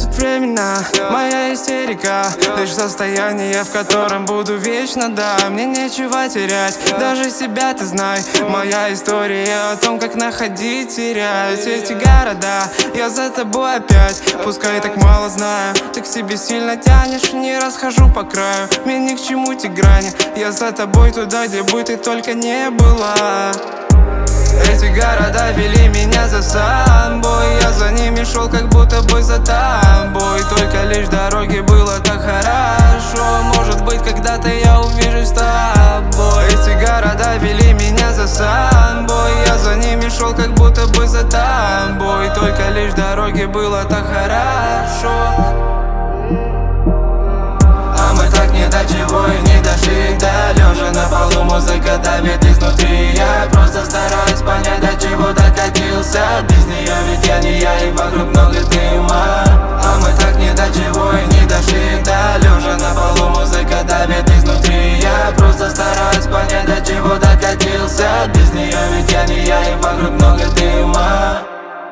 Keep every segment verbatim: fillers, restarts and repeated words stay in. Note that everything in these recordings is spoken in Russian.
времена. Моя истерика лишь состояние, в котором буду вечно, да. Мне нечего терять, даже себя ты знай. Моя история о том, как находить, терять эти города. Я за тобой опять, пускай так мало знаю. Ты к себе сильно тянешь, не расхожу по краю. Мне ни к чему те грани, я за тобой туда, где бы ты только не была. Эти города вели меня за собой, я за ними шел, как будто бы за тобой. Только лишь дороги было так хорошо, может быть, когда-то я увижусь с тобой. Эти города вели меня за собой, я за ними шел, как будто бы за тобой. Только лишь дороги было так хорошо. А мы так ни до чего и не дошли, да. Лежа на полу, музыка давит изнутри. Я просто стараюсь понять, до чего докатился. Без нее ведь я не я, и вокруг много дыма. А мы так ни до чего и не дошли, да. Лежа на полу, музыка давит изнутри. Я просто стараюсь понять, до чего докатился. Без нее ведь я не я, и вокруг много дыма.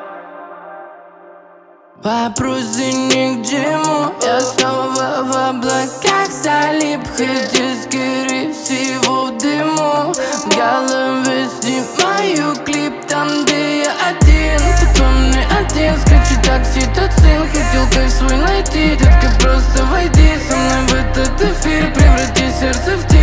Вопросы ни к чему, я снова в облаках залип. Хотя скорее всего в дыму. В голове снимаю клип там, где я один. Потом не один, скачу такси, тот сын. Хотел кайф свой найти, детка, просто войди со мной в этот эфир. Преврати сердце в тело.